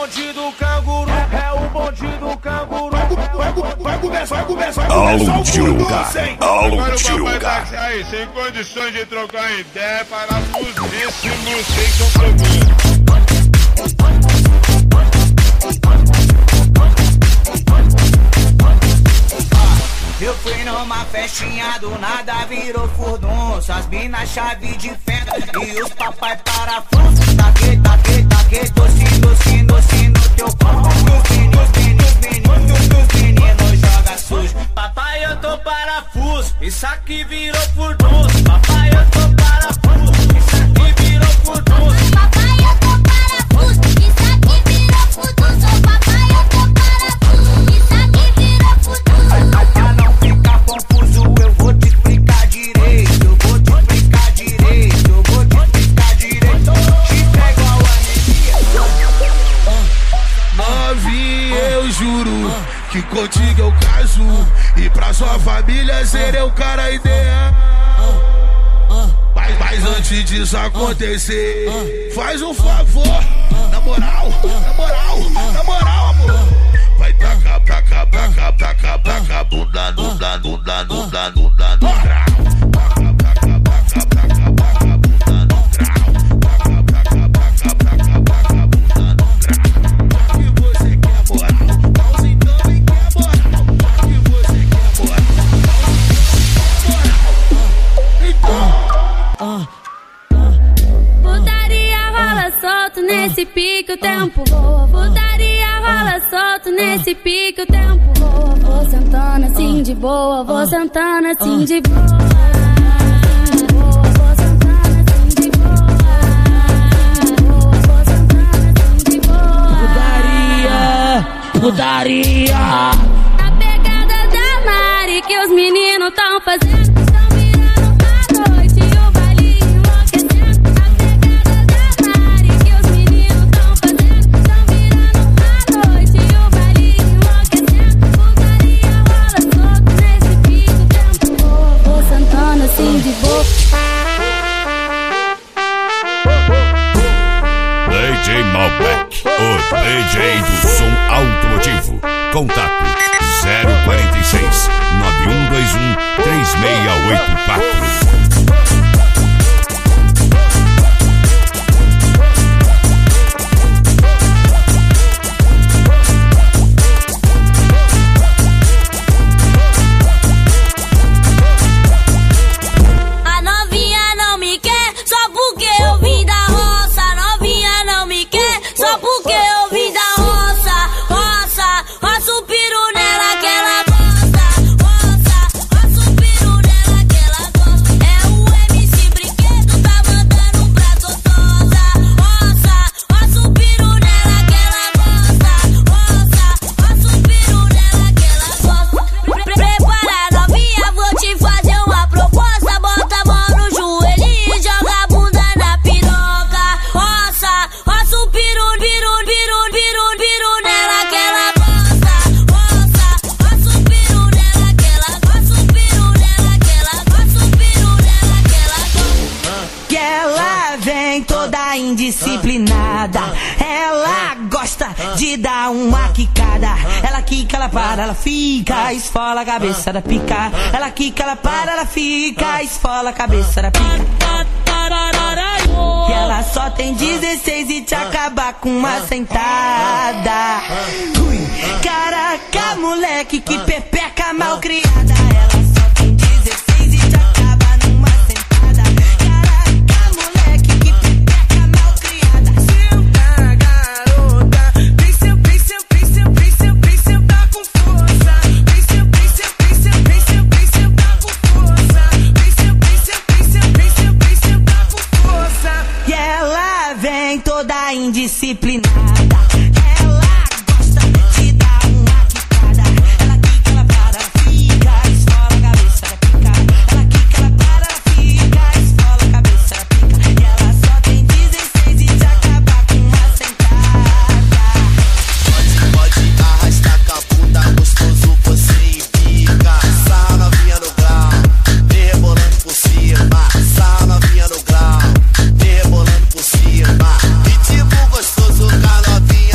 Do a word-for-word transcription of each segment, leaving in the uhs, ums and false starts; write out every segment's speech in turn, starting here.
bonde do canguru, é o bonde do canguru. Vai, vai, vai começar, vai começar, vai começar o Tiruga, Agora o Tiruga. aí, sem condições de trocar ideia, parafusíssimo, sem compromisso. Eu fui numa festinha, do nada virou furdunço. As minas chave de fenda e os papai parafuso. Taquei, taquei, taquei, doce, doce, doce no teu corpo. Os meninos, meninos, meninos, os meninos joga sujo. Papai, eu tô parafuso, isso aqui virou furdunço. Papai, eu tô parafuso, isso aqui virou furdunço. Papai, eu tô parafuso, isso aqui virou furdunço. Papai, eu tô parafuso, isso aqui virou furdunso. Pra não ficar confuso, eu vou te explicar direito. Eu vou te explicar direito. Eu vou te explicar direito. Te pego a anemia. Novinha, eu juro que contigo eu caso. E pra sua família serei o cara ideal. Mas, mas antes disso acontecer, faz um favor. Na moral, na moral, na moral, amor. Vai tacar, tacar, tacar, tacar, tacar, bunda, bunda, bunda, bunda, bunda, bunda. Putaria rola solto nesse pique o tempo voa. Putaria rola solto nesse pique o tempo voa. Vou sentando assim de boa, vou sentando assim de boa. Vou sentando assim de boa. Vou sentando assim de boa. Putaria, putaria. A pegada da Mari que os meninos tão fazendo. D J Malbec, o D J do som automotivo. Contato zero quarenta e seis, nove um dois um, três seis oito quatro. Indisciplinada, ela gosta de dar uma quicada. Ela quica, ela para, ela fica, esfola a cabeça da pica. Ela quica, ela para, ela fica, esfola a cabeça da pica. E ela só tem dezesseis e te acaba com uma sentada. Ui, caraca, moleque, que pepeca mal criada. Ela só tem dezesseis e te acaba numa sentada. Caraca, moleque, que pepeca mal criada. Senta, garota, vem seu, vem seu, vem seu, vem seu, vem sentar com força. Vem seu, vem seu, vem seu, vem seu, vem sentar com força. Vem seu, vem seu, vem seu, vem seu, vem sentar com força. E ela vem toda indisciplinada. Gostoso, cara novinha.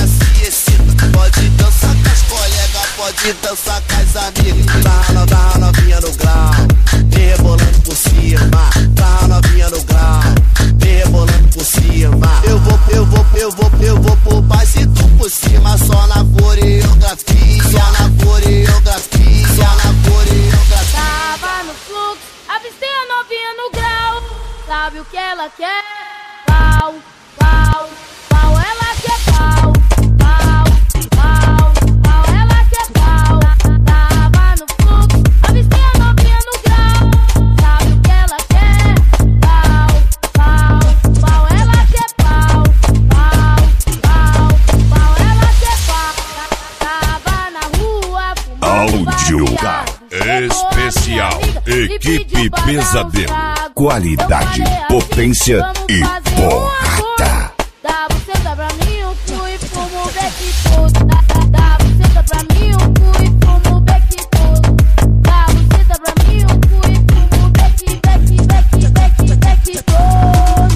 e dança com as amigas. Tá no, tá novinha no grau, rebolando por cima. Tá novinha no grau, rebolando por cima. Eu vou, eu vou, eu vou, eu vou por baixo e tu por cima. Só na coreografia, só na coreografia, só na coreografia. Tava no fluxo, avistei a novinha no grau. Sabe o que ela quer? Pau, pau, pau, ela quer pau. Pau, pau, pau, ela quer pau. Tava no fluxo, avistei a novinha no grau. Sabe o que ela quer? Pau, pau, pau, ela quer pau. Pau, pau, pau, ela quer pau. Tava na rua fumando Áudio baseado. especial, equipe Pesadelo, qualidade, potência e porrada. Dá buceta pra mim, o cu e fumo o beck todo. Dá buceta pra mim, o cu e fumo o beck todo. Dá buceta pra mim, o cu e fumo o beck, beck, beck, beck, beck todo.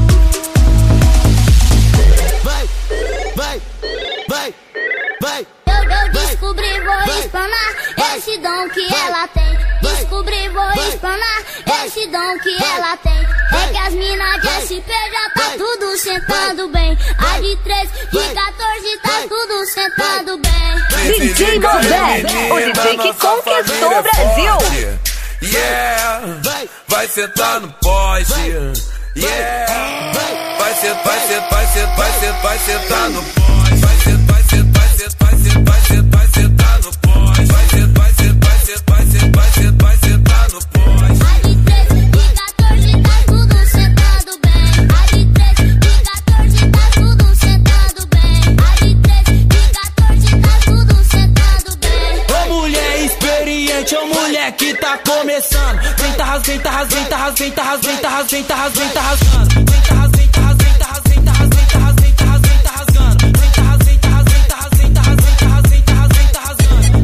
Vai, vai, vai, vai. Eu, eu descobri, vou espanar esse dom que ela tem. Descobri, vou espanar esse dom que ela tem. É que as minas de S P já tá tudo sentando bem. A de três, de quatorze tá tudo sentando bem. D J Malbec, o D J que conquistou o Brasil. Yeah, vai sentar no poste. Yeah, vai sentar, vai sentar, vai sentar, vai sentar, vai sentar no poste. Vai sentar, vai sentar, vai sentar, vai sentar, vai sentar, vai sentar no poste. Vai sentar, vai sentar, vai sentar, vai sentar, vai sentar, vai sentar no poste. A de três, de quatorze tá tudo sentado bem. A de três, de quatorze tá tudo sentado bem. A de três, de quatorze tá tudo sentado bem. Ô mulher experiente, ô mulher que tá começando. Vem tá rasgando, tá rasgando, tá rasgando, tá rasgando, tá rasgando, tá rasgando, tá rasgando. Vem tá rasgando, tá rasgando, tá rasgando, tá rasgando, tá rasgando, tá rasgando, tá rasgando. Vem tá rasgando, tá rasgando, tá rasgando, tá rasgando, tá rasgando, tá rasgando, tá rasgando.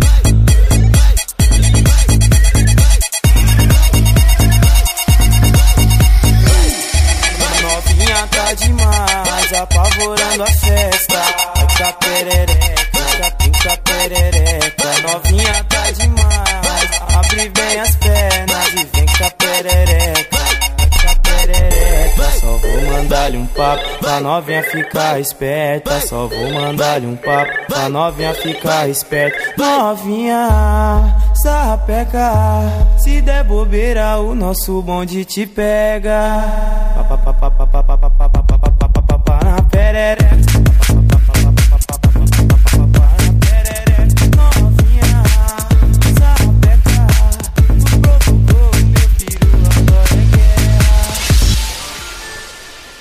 Novinha tá demais, apavorando a festa. Vai ficar perereca, já fica perereca. Novinha tá demais, abre bem as pernas e vem com a perereca. Vai ficar perereca, só vou mandar-lhe um papo pra novinha ficar esperta. Só vou mandar-lhe um papo pra novinha ficar esperta. Novinha, sapeca, se der bobeira o nosso bonde te pega.